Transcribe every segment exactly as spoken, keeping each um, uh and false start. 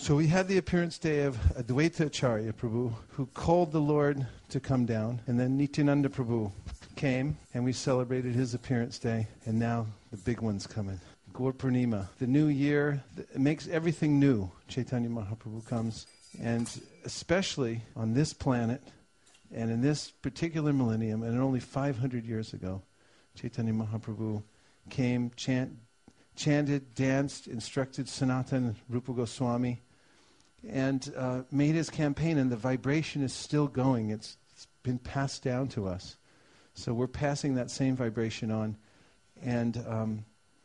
So we had the appearance day of Advaita Acharya Prabhu, who called the Lord to come down, and then Nityananda Prabhu came, and we celebrated his appearance day, and now the big one's coming. Gaur Purnima, the new year, it makes everything new. Chaitanya Mahaprabhu comes, and especially on this planet, and in this particular millennium, and only five hundred years ago, Chaitanya Mahaprabhu came, chant, chanted, danced, instructed Sanatana Rupa Goswami, and uh, made his campaign, and the vibration is still going. It's, it's been passed down to us. So we're passing that same vibration on, and um,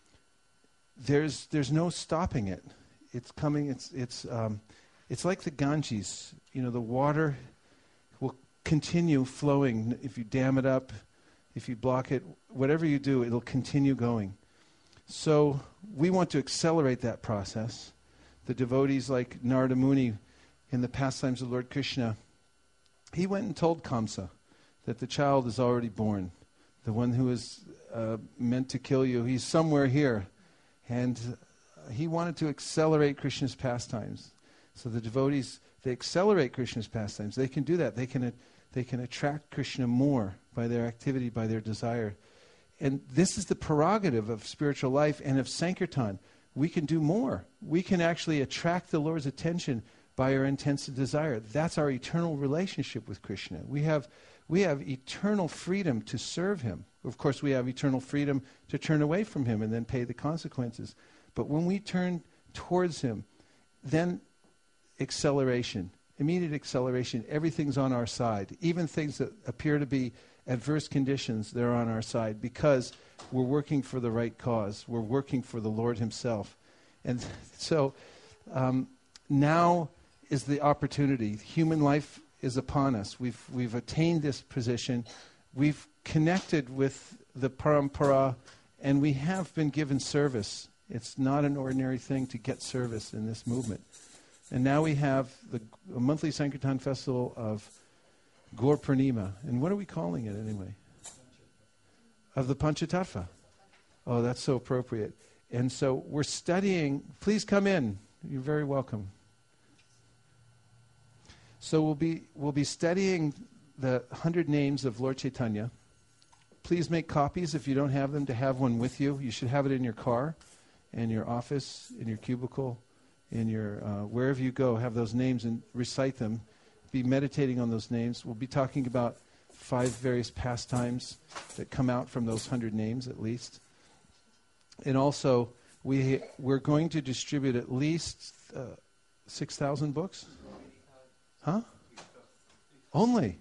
there's there's no stopping it. It's coming. It's it's um, it's like the Ganges. You know, the water will continue flowing if you dam it up, if you block it, whatever you do, it'll continue going. So we want to accelerate that process. The devotees like Narada Muni in the pastimes of Lord Krishna, he went and told Kamsa that the child is already born. The one who is uh, meant to kill you, he's somewhere here. And uh, he wanted to accelerate Krishna's pastimes. So the devotees, they accelerate Krishna's pastimes. They can do that. They can, uh, they can attract Krishna more by their activity, by their desire. And this is the prerogative of spiritual life and of Sankirtan. We can do more. We can actually attract the Lord's attention by our intense desire. That's our eternal relationship with Krishna. We have, we have eternal freedom to serve him. Of course, we have eternal freedom to turn away from him and then pay the consequences. But when we turn towards him, then acceleration, immediate acceleration, everything's on our side. Even things that appear to be adverse conditions, they're on our side because we're working for the right cause. We're working for the Lord himself. And so um, now is the opportunity. Human life is upon us. We've we've attained this position. We've connected with the parampara, and we have been given service. It's not an ordinary thing to get service in this movement. And now we have the a monthly Sankirtan festival of Gaur Purnima. And what are we calling it anyway? Of the Panchatattva. Oh, that's so appropriate. And so we're studying. Please come in. You're very welcome. So we'll be we'll be studying the hundred names of Lord Chaitanya. Please make copies if you don't have them, to have one with you. You should have it in your car, in your office, in your cubicle, in your uh, wherever you go. Have those names and recite them. Be meditating on those names. We'll be talking about five various pastimes that come out from those hundred names at least. And also, we, we're going to distribute at least uh, six thousand books? Huh? Only?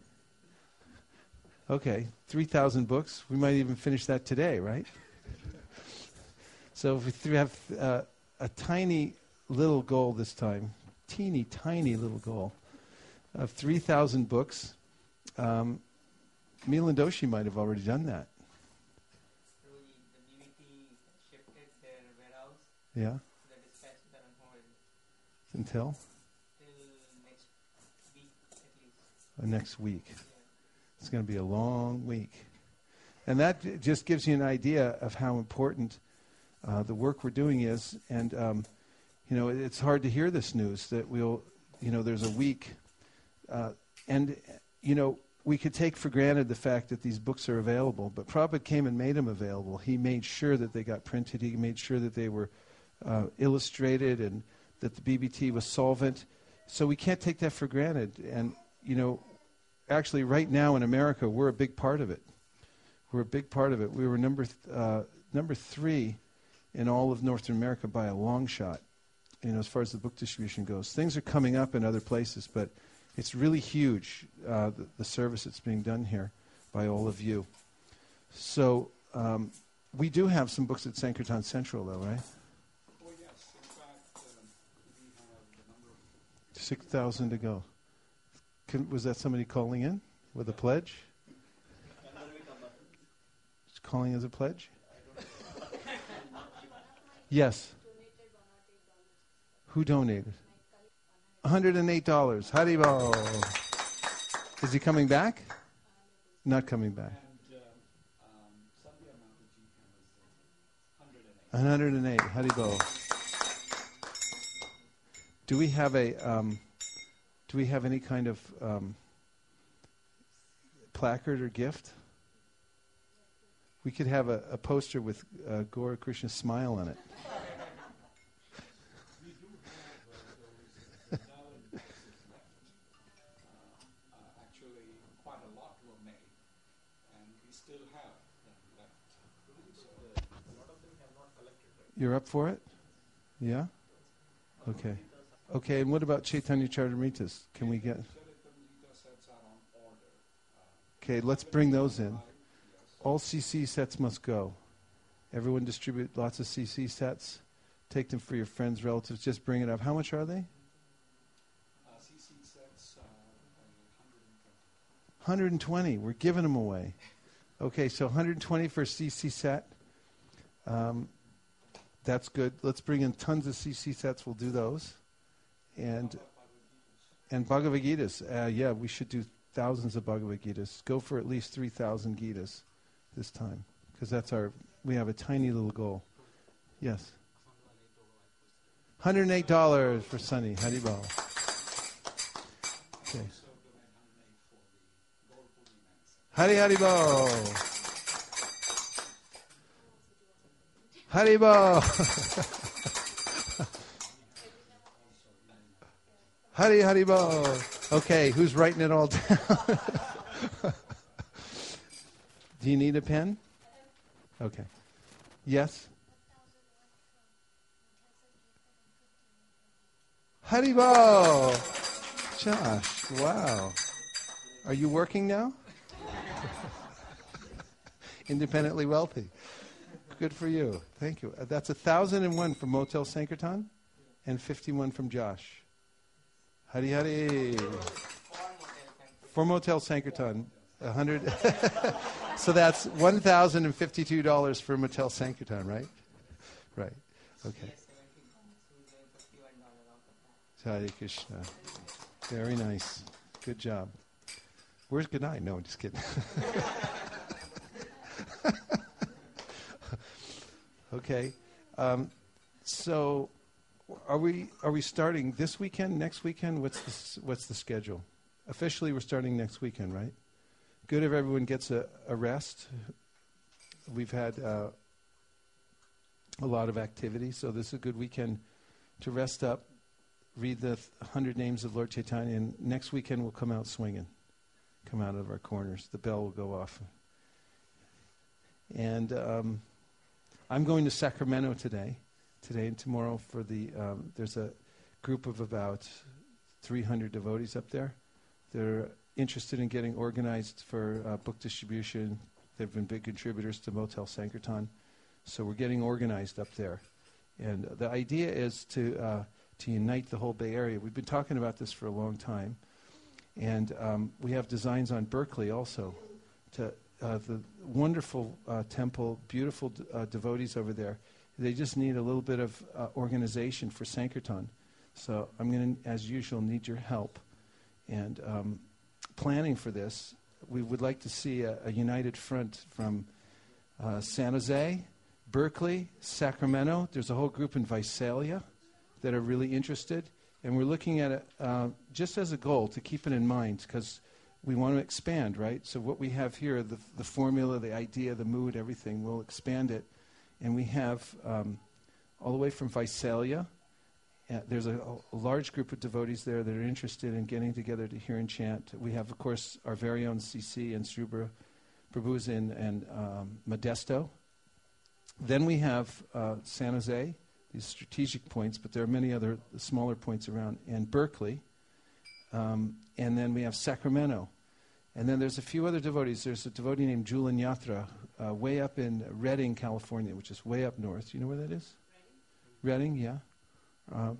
Okay, three thousand books. We might even finish that today, right? So if we th- have uh, a tiny little goal this time, teeny, tiny little goal, of three thousand books. Um, Milan Doshi might have already done that. So the B B T shifted their warehouse. Yeah. The dispatches are on hold. Until? Till next week at least. Uh, next week. Yeah. It's going to be a long week. And that j- just gives you an idea of how important uh, the work we're doing is. And, um, you know, it, it's hard to hear this news that we'll, you know, there's a week. Uh, and, you know, we could take for granted the fact that these books are available, but Prabhupada came and made them available. He made sure that they got printed. He made sure that they were uh, illustrated and that the B B T was solvent. So we can't take that for granted. And, you know, actually right now in America, we're a big part of it. We're a big part of it. We were number th- uh, number three in all of North America by a long shot, you know, as far as the book distribution goes. Things are coming up in other places, but it's really huge, uh, the, the service that's being done here by all of you. So um, we do have some books at Sankirtan Central, though, right? Oh, yes. In fact, um, we have the number of... six thousand to go. Can, was that somebody calling in with a pledge? Just calling as a pledge? Yes. Who donated? one hundred eight dollars. Haribol. Is he coming back? Not coming back. And uh, um, Sandhya Mataji has uh, one hundred eight. one hundred eight. Haribol. Do we have a, um, do we have any kind of um, placard or gift? We could have a, a poster with uh, Gaura Krishna's smile on it. We do have uh, those Vrindavan boxes left. Uh, uh, actually, quite a lot were made, and we still have them left. So, a lot of them have not collected, right? You're up for it? Yeah? Okay. Okay, and what about Chaitanya Charitamritas? Can we get... Charitamrita sets are on order. Uh, Okay, let's bring those in. Yes. All C C sets must go. Everyone distribute lots of C C sets. Take them for your friends, relatives. Just bring it up. How much are they? Uh, C C sets uh, one hundred twenty. one hundred twenty. We're giving them away. Okay, so one hundred twenty for a C C set. Um, that's good. Let's bring in tons of C C sets. We'll do those. And and Bhagavad Gitas. Uh, yeah, we should do thousands of Bhagavad Gitas. Go for at least three thousand Gitas this time. Because that's our, we have a tiny little goal. Yes. one hundred eight dollars for Sunny. Haribol. Okay. Hari Haribol. Haribol. Hari Haribol. Okay, who's writing it all down? Do you need a pen? Okay. Yes? Haribol. Josh, wow. Are you working now? Independently wealthy. Good for you. Thank you. Uh, that's a thousand and one from Motel Sankirtan and fifty-one from Josh. Hari Hari. For Motel Sankirtan, a hundred. So that's one thousand and fifty-two dollars for Motel Sankirtan, right? Right. Okay. Hare Krishna. Very nice. Good job. Where's good night? No, just kidding. Okay. Um, so, are we are we starting this weekend? Next weekend? What's the s- what's the schedule? Officially, we're starting next weekend, right? Good if everyone gets a, a rest. We've had uh, a lot of activity, so this is a good weekend to rest up, read the th- hundred names of Lord Chaitanya, and next weekend we'll come out swinging, come out of our corners. The bell will go off. And um, I'm going to Sacramento today, today and tomorrow for the, um, there's a group of about three hundred devotees up there. They're interested in getting organized for uh, book distribution. They've been big contributors to Motel Sankirtan. So we're getting organized up there. And the idea is to uh, to unite the whole Bay Area. We've been talking about this for a long time. And um, we have designs on Berkeley also. To uh, the wonderful uh, temple, beautiful d- uh, devotees over there. They just need a little bit of uh, organization for Sankirtan. So I'm going to, as usual, need your help. And um, planning for this, we would like to see a, a united front from uh, San Jose, Berkeley, Sacramento. There's a whole group in Visalia that are really interested. And we're looking at it uh, just as a goal to keep it in mind because we want to expand, right? So what we have here, the, the formula, the idea, the mood, everything, we'll expand it. And we have um, all the way from Visalia. Uh, there's a, a large group of devotees there that are interested in getting together to hear and chant. We have, of course, our very own C C and Srubra Prabhu's in and um, Modesto. Then we have uh, San Jose, these strategic points, but there are many other smaller points around, and Berkeley. Um, and then we have Sacramento. And then there's a few other devotees. There's a devotee named Julian Yatra, uh, way up in Redding, California, which is way up north. You know where that is? Redding, yeah. Uh,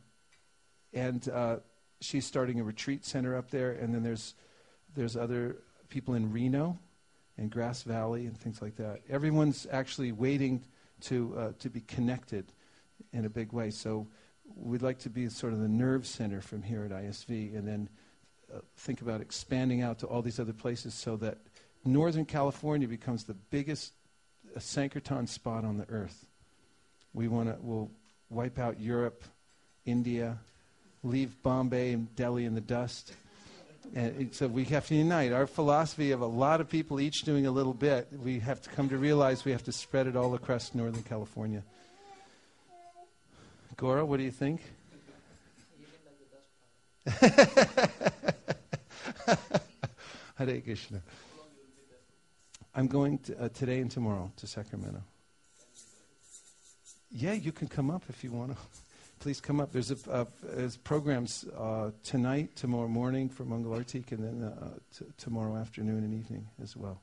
and uh, she's starting a retreat center up there. And then there's there's other people in Reno and Grass Valley and things like that. Everyone's actually waiting to uh, to be connected in a big way. So we'd like to be sort of the nerve center from here at I S V, and then uh, think about expanding out to all these other places so that Northern California becomes the biggest uh, Sankirtan spot on the earth. We want to, we'll wipe out Europe, India, leave Bombay and Delhi in the dust. And it- so we have to unite. Our philosophy of a lot of people each doing a little bit, we have to come to realize we have to spread it all across Northern California. Gora, what do you think? Hare Krishna. I'm going to, uh, today and tomorrow to Sacramento. Yeah, you can come up if you want to. Please come up. There's a uh, there's programs uh, tonight, tomorrow morning for Mangalartik, and then uh, t- tomorrow afternoon and evening as well.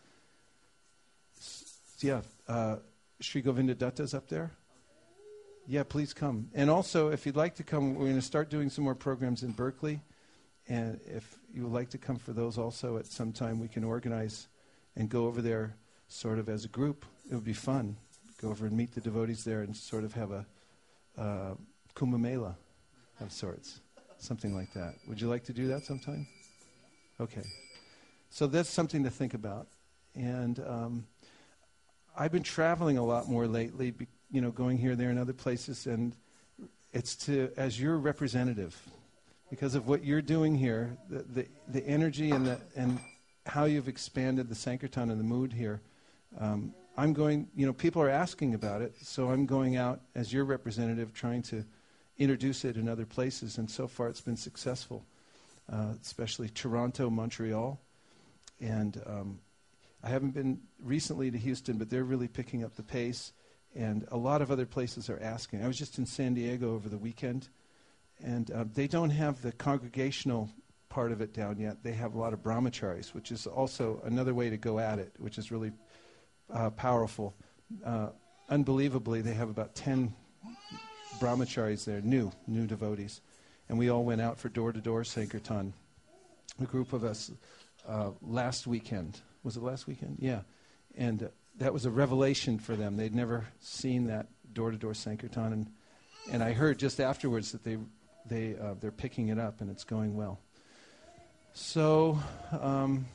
S- yeah, uh, Sri Govinda Dutta's up there. Yeah, please come. And also, if you'd like to come, we're going to start doing some more programs in Berkeley. And if you would like to come for those also at some time, we can organize and go over there sort of as a group. It would be fun. Go over and meet the devotees there and sort of have a uh, Kumbh Mela of sorts. Something like that. Would you like to do that sometime? Okay. So that's something to think about. And um, I've been traveling a lot more lately, be, you know, going here, there, and other places, and it's to, as your representative, because of what you're doing here, the the, the energy and the and how you've expanded the Sankirtan and the mood here. Um, I'm going, you know, people are asking about it, so I'm going out as your representative, trying to introduce it in other places, and so far it's been successful, uh, especially Toronto, Montreal, and um, I haven't been recently to Houston, but they're really picking up the pace, and a lot of other places are asking. I was just in San Diego over the weekend, and uh, they don't have the congregational part of it down yet. They have a lot of brahmacharis, which is also another way to go at it, which is really uh, powerful. Uh, unbelievably, they have about ten brahmacharis there, new, new devotees. And we all went out for door-to-door Sankirtan, a group of us, uh, last weekend. Was it last weekend? Yeah. And uh, that was a revelation for them. They'd never seen that door-to-door Sankirtan. And, and I heard just afterwards that they, they, uh, they're picking it up and it's going well. So, um,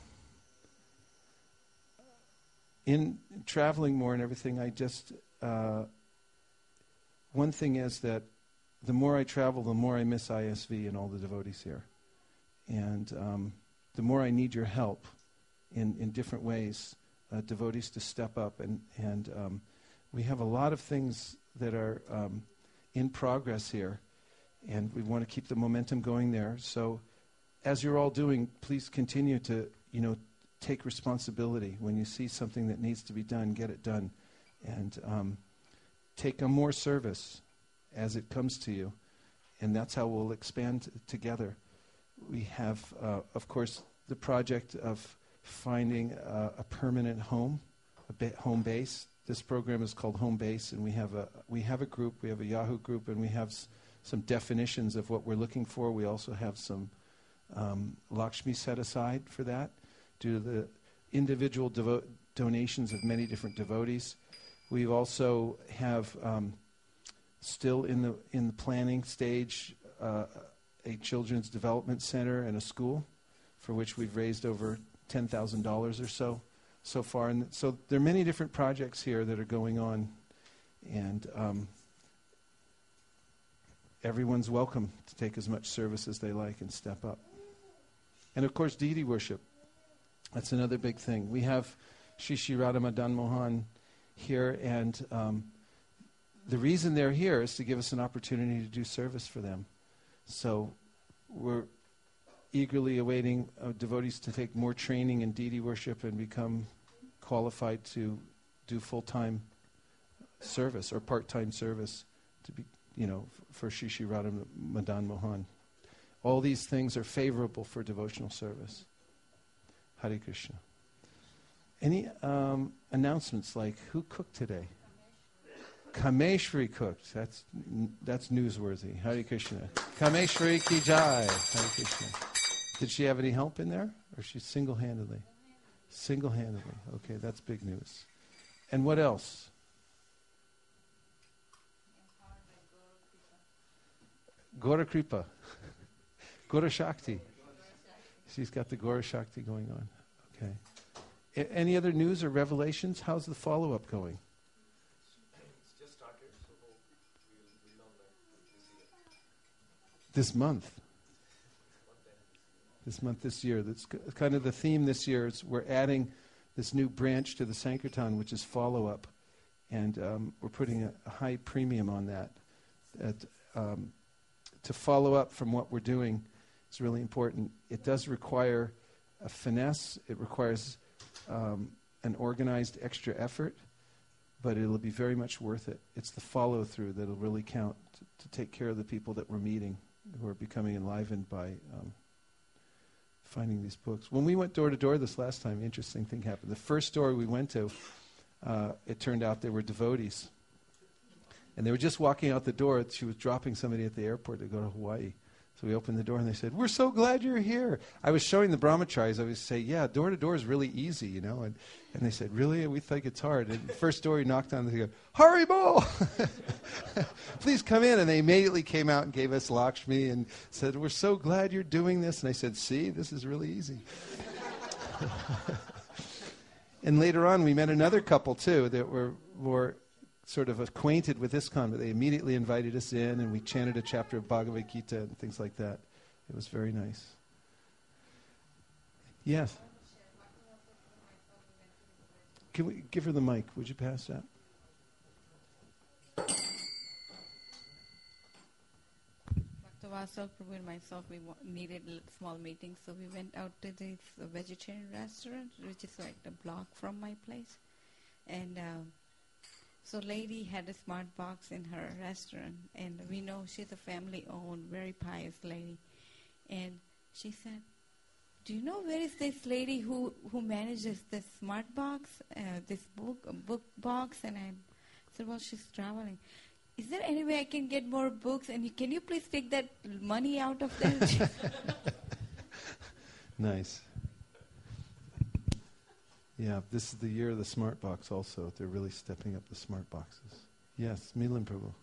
in traveling more and everything, I just, uh, one thing is that the more I travel, the more I miss I S V and all the devotees here. And um, the more I need your help in, in different ways, uh, devotees to step up. And, and um, we have a lot of things that are um, in progress here, and we want to keep the momentum going there. So as you're all doing, please continue to, you know, take responsibility. When you see something that needs to be done, get it done. And um, take on more service as it comes to you. And that's how we'll expand t- together. We have, uh, of course, the project of finding uh, a permanent home, a ba- home base. This program is called Home Base, and we have a we have a group, we have a Yahoo group, and we have s- some definitions of what we're looking for. We also have some um, Lakshmi set aside for that, due to the individual devo- donations of many different devotees. We also have um, still in the in the planning stage uh, a children's development center and a school, for which we've raised over ten thousand dollars or so so far. And so there are many different projects here that are going on, and um, everyone's welcome to take as much service as they like and step up. And of course, deity worship. That's another big thing. We have Shri Shri Radha Madan Mohan here, and um, the reason they're here is to give us an opportunity to do service for them. So we're eagerly awaiting uh, devotees to take more training in deity worship and become qualified to do full-time service or part-time service to be, you know, f- for Shri Shri Radha Madan Mohan. All these things are favorable for devotional service. Hare Krishna. Any um, announcements, like who cooked today? Kameshwari cooked. That's n- that's newsworthy. Hare Krishna. Kameshwari ki jai. Hare Krishna. Did she have any help in there, or she single-handedly? Single-handedly. Okay, that's big news. And what else? Gora Kripa. Gora Shakti. She's got the Gora Shakti going on. Okay. A- any other news or revelations? How's the follow-up going? It's just started, so we'll, we'll know that this This month. This month, this year. That's k- kind of the theme this year. Is we're adding this new branch to the Sankirtan, which is follow-up. And um, we're putting a, a high premium on that. That um, to follow up from what we're doing is really important. It does require a finesse. It requires um, an organized extra effort, but it'll be very much worth it. It's the follow-through that'll really count to, to take care of the people that we're meeting, who are becoming enlivened by um, finding these books. When we went door to door this last time, interesting thing happened. The first door we went to, uh, it turned out they were devotees. And they were just walking out the door. She was dropping somebody at the airport to go to Hawaii. So we opened the door and they said, "We're so glad you're here." I was showing the brahmacharis. I would say, "Yeah, door to door is really easy, you know." And, and they said, "Really? We think it's hard." And the first door we knocked on, they go, "Haribo! Please come in." And they immediately came out and gave us Lakshmi and said, "We're so glad you're doing this." And I said, "See, this is really easy." And later on, we met another couple, too, that were more sort of acquainted with ISKCON, but they immediately invited us in, and we chanted a chapter of Bhagavad Gita and things like that. It was very nice. Yes? Can we give her the mic? Would you pass that? Bhaktivasal Prabhu and myself, we wa- needed a small meeting, so we went out to this uh, vegetarian restaurant, which is like a block from my place. And um, so lady had a smart box in her restaurant, and we know she's a family-owned, very pious lady. And she said, "Do you know where is this lady who, who manages this smart box, uh, this book uh, book box?" And I said, "Well, she's traveling. Is there any way I can get more books? And you, can you please take that money out of there?" Nice. Yeah, this is the year of the smart box also. They're really stepping up the smart boxes. Yes, Milan Prabhu.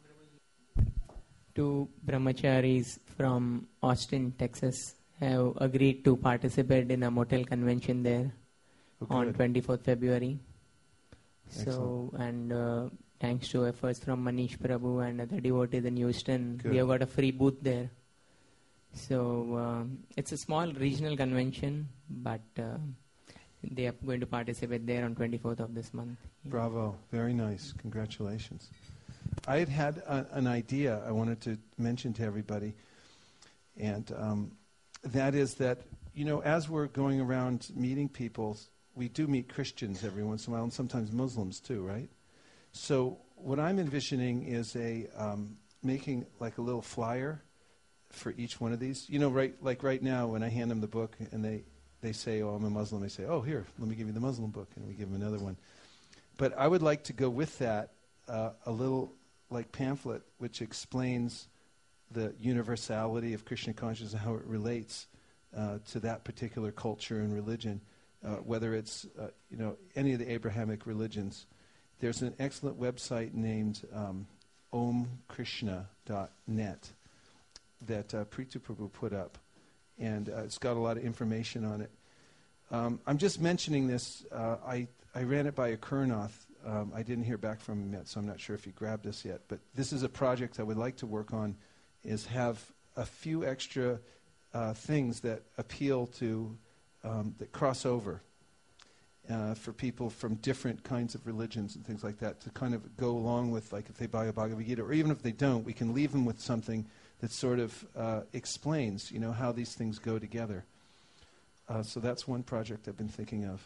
Two brahmacharis from Austin, Texas have agreed to participate in a motel convention there Oh, on good. twenty-fourth February. So, Excellent. and uh, thanks to efforts from Manish Prabhu and other devotees in Houston, Good. we have got a free booth there. So, um, it's a small regional convention, but uh, they are going to participate there on twenty-fourth of this month. Yeah. Bravo. Very nice. Congratulations. I had had a, an idea I wanted to mention to everybody, and um, that is that, you know, as we're going around meeting people, we do meet Christians every once in a while, and sometimes Muslims too, right? So what I'm envisioning is a um, making like a little flyer for each one of these. You know, right, like right now when I hand them the book and they, they say, "Oh, I'm a Muslim," they say, "Oh, here, let me give you the Muslim book," and we give them another one. But I would like to go with that uh, a little like pamphlet which explains the universality of Krishna consciousness and how it relates uh, to that particular culture and religion, uh, whether it's uh, you know any of the Abrahamic religions. There's an excellent website named um, om krishna dot net that uh, Prithu Prabhu put up, and uh, it's got a lot of information on it. Um, I'm just mentioning this. Uh, I, I ran it by Akurnath. Um, I didn't hear back from him yet, so I'm not sure if he grabbed this yet. But this is a project I would like to work on, is have a few extra uh, things that appeal to, um, that cross over uh, for people from different kinds of religions and things like that, to kind of go along with, like if they buy a Bhagavad Gita, or even if they don't, we can leave them with something that sort of uh, explains, you know, how these things go together. Uh, so that's one project I've been thinking of.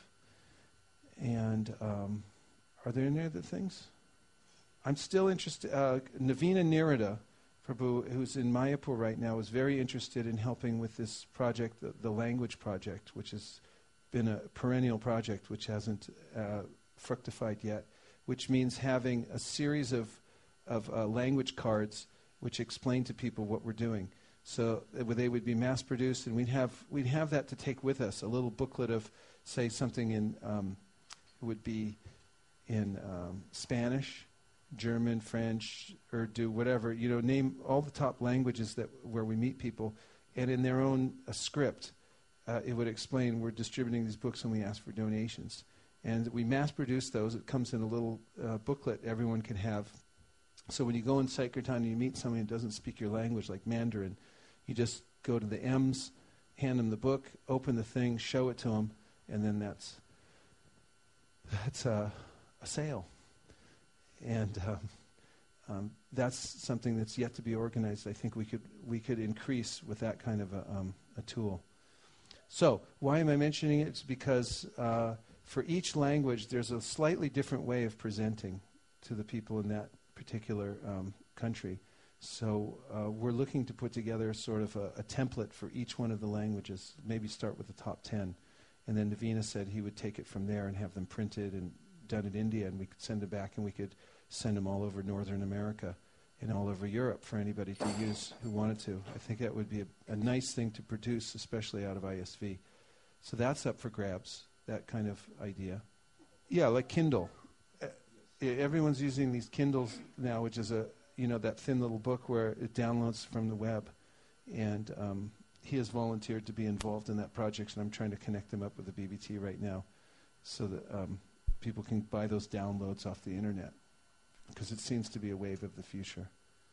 And um, are there any other things? I'm still interested. Uh, Navina Nirada Prabhu, who's in Mayapur right now, is very interested in helping with this project, the, the language project, which has been a perennial project which hasn't uh, fructified yet, which means having a series of, of uh, language cards which explain to people what we're doing. So uh, they would be mass-produced, and we'd have we'd have that to take with us, a little booklet of, say, something in, um, it would be in um, Spanish, German, French, Urdu, whatever, you know, name all the top languages that where we meet people, and in their own uh, script, uh, it would explain we're distributing these books and we ask for donations. And we mass-produce those. It comes in a little uh, booklet everyone can have. So when you go in Sankirtan and you meet somebody who doesn't speak your language, like Mandarin, You just go to the M's, hand them the book, open the thing, show it to them, and then that's that's a, a sale. And um, um, that's something that's yet to be organized. I think we could we could increase with that kind of a, um, a tool. So why am I mentioning it? It's because uh, for each language, there's a slightly different way of presenting to the people in that particular um, country. So uh, we're looking to put together sort of a, a template for each one of the languages, maybe start with the top ten. And then Navina said he would take it from there and have them printed and done in India, and we could send them back, and we could send them all over Northern America and all over Europe for anybody to use who wanted to. I think that would be a, a nice thing to produce, especially out of I S V. So that's up for grabs, that kind of idea. Yeah, like Kindle. Uh, everyone's using these Kindles now, which is a, you know, that thin little book where it downloads from the web. And um, he has volunteered to be involved in that project, and I'm trying to connect him up with the B B T right now so that um, people can buy those downloads off the internet, because it seems to be a wave of the future.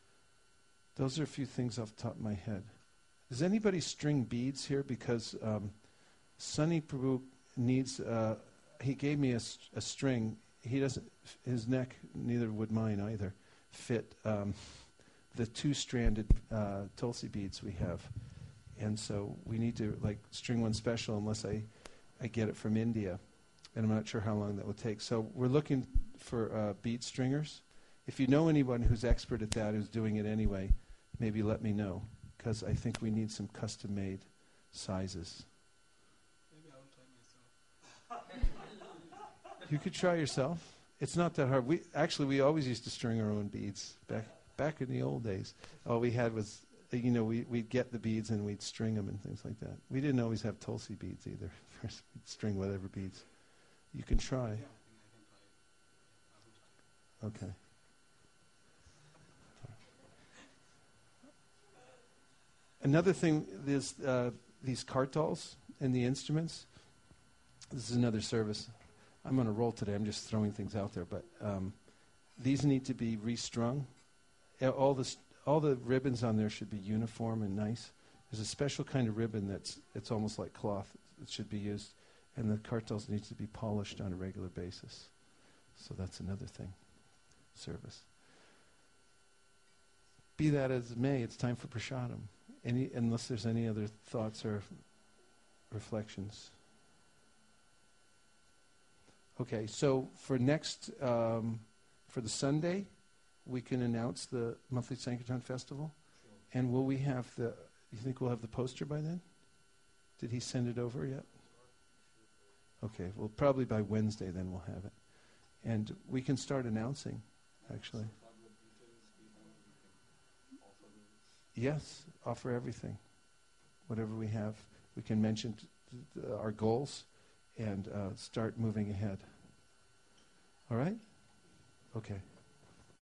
Those are a few things off the top of my head. Does anybody string beads here? Because um, Sunny Prabhu needs, uh, he gave me a, st- a string. He doesn't, his neck, neither would mine either, fit um, the two-stranded uh, Tulsi beads we have. And so we need to like string one special unless I, I get it from India. And I'm not sure how long that will take. So we're looking for uh, bead stringers. If you know anyone who's expert at that, who's doing it anyway, maybe let me know, because I think we need some custom-made sizes. Maybe I'll try myself. You could try yourself. It's not that hard. We actually we always used to string our own beads back back in the old days. All we had was, uh, you know, we we'd get the beads and we'd string them and things like that. We didn't always have Tulsi beads either. First, we'd string whatever beads. You can try. Yeah, I think I can try. Okay. Another thing is uh, these kartals and the instruments. This is another service. I'm on a roll today. I'm just throwing things out there, but um, these need to be restrung. Uh, All the st- all the ribbons on there should be uniform and nice. There's a special kind of ribbon that's it's almost like cloth. It should be used, and the kartals need to be polished on a regular basis. So that's another thing. Service. Be that as it may, it's time for prasadam. Any, unless there's any other thoughts or reflections. Okay, so for next, um, for the Sunday, we can announce the monthly Sankirtan Festival. Sure. And will we have the, you think we'll have the poster by then? Did he send it over yet? Okay, well, probably by Wednesday then we'll have it. And we can start announcing, actually. Yes, offer everything. Whatever we have, we can mention t- t- our goals and uh, start moving ahead. All right? Okay.